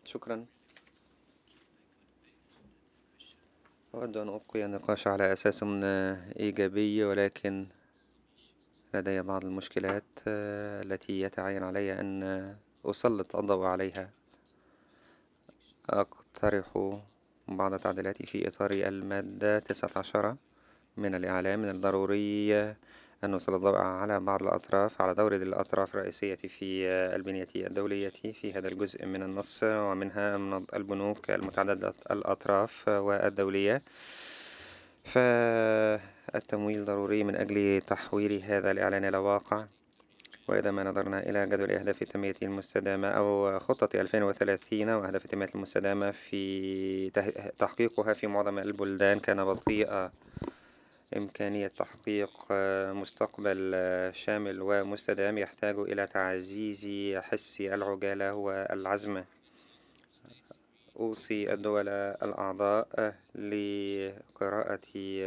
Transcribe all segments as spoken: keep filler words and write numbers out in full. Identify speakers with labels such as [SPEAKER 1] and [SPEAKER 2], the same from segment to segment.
[SPEAKER 1] شكرا. أود أن أبقي النقاش على أساس إيجابي، ولكن لدي بعض المشكلات آه، التي يتعين علي أن أسلط الضوء عليها. أقترح بعض التعديلات في إطار المادة تسعة عشر من الإعلام. من الضروري أن نسلط الضوء على بعض الأطراف على دور الأطراف الرئيسية في البنية الدولية في هذا الجزء من النص، ومنها البنوك المتعددة الأطراف والدولية. فالتمويل ضروري من أجل تحويل هذا الإعلان إلى واقع. وإذا ما نظرنا إلى جدول أهداف التنمية المستدامة أو خطة ألفين وثلاثين وأهداف التنمية المستدامة، في تحقيقها في معظم البلدان كان بطيئا. إمكانية تحقيق مستقبل شامل ومستدام يحتاج إلى تعزيز حس العجالة والعزم. أوصي الدول الأعضاء لقراءة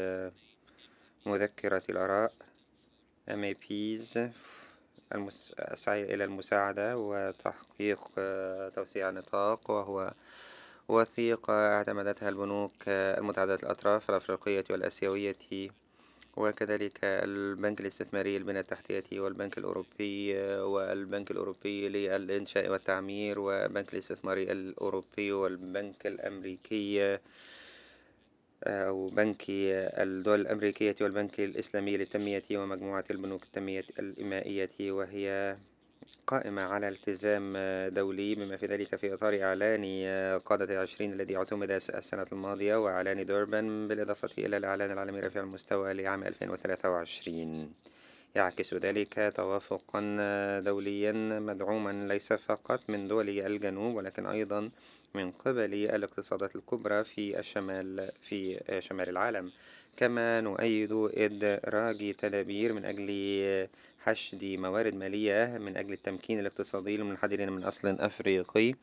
[SPEAKER 1] مذكرة الآراء ميبيز السعي إلى المساعدة وتحقيق توسيع النطاق، وهو وثيقة اعتمدتها البنوك المتعددة الأطراف الأفريقية والآسيوية، وكذلك البنك الاستثماري للبنية التحتية والبنك الأوروبي والبنك الأوروبي للإنشاء والتعمير والبنك الاستثماري الأوروبي والبنك الأمريكي أو بنك الدول الأمريكية والبنك الإسلامي للتنمية ومجموعة البنوك التنمية الإمائية، وهي قائمة على التزام دولي، بما في ذلك في إطار إعلان قادة العشرين الذي اعتمد السنة الماضية وإعلان دوربان، بالإضافة إلى الإعلان العالمي رفيع المستوى لعام ألفين وثلاثة وعشرين. يعكس ذلك توافقا دوليا مدعوما ليس فقط من دول الجنوب ولكن أيضا من قبل الاقتصادات الكبرى في الشمال في شمال العالم. كما نؤيد إدراج تدابير من أجل حشد موارد مالية من أجل التمكين الاقتصادي للمنحدرين من أصل أفريقي،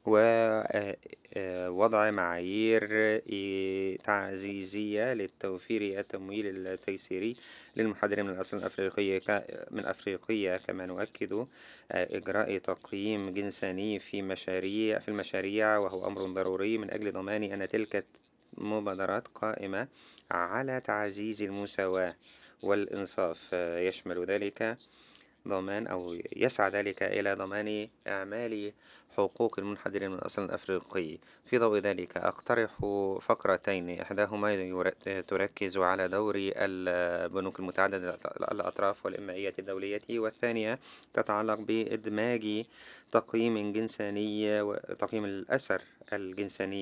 [SPEAKER 1] ووضع معايير تعزيزية للتوفير التمويل التيسيري للمنحدرين من الأصل الأفريقي من أفريقيا. كما نؤكد إجراء تقييم جنساني في مشاريع في المشاريع، وهو أمر ضروري من أجل ضمان أن تلك المبادرات قائمة على تعزيز المساواة والإنصاف. يشمل ذلك ضمان أو يسعى ذلك إلى ضمان إعمال حقوق المنحدرين من أصل أفريقي. في ضوء ذلك أقترح فقرتين، إحداهما تركز على دور البنوك المتعددة الأطراف والإمائية الدولية، والثانية تتعلق بإدماج تقييم جنساني وتقييم الأثر الجنساني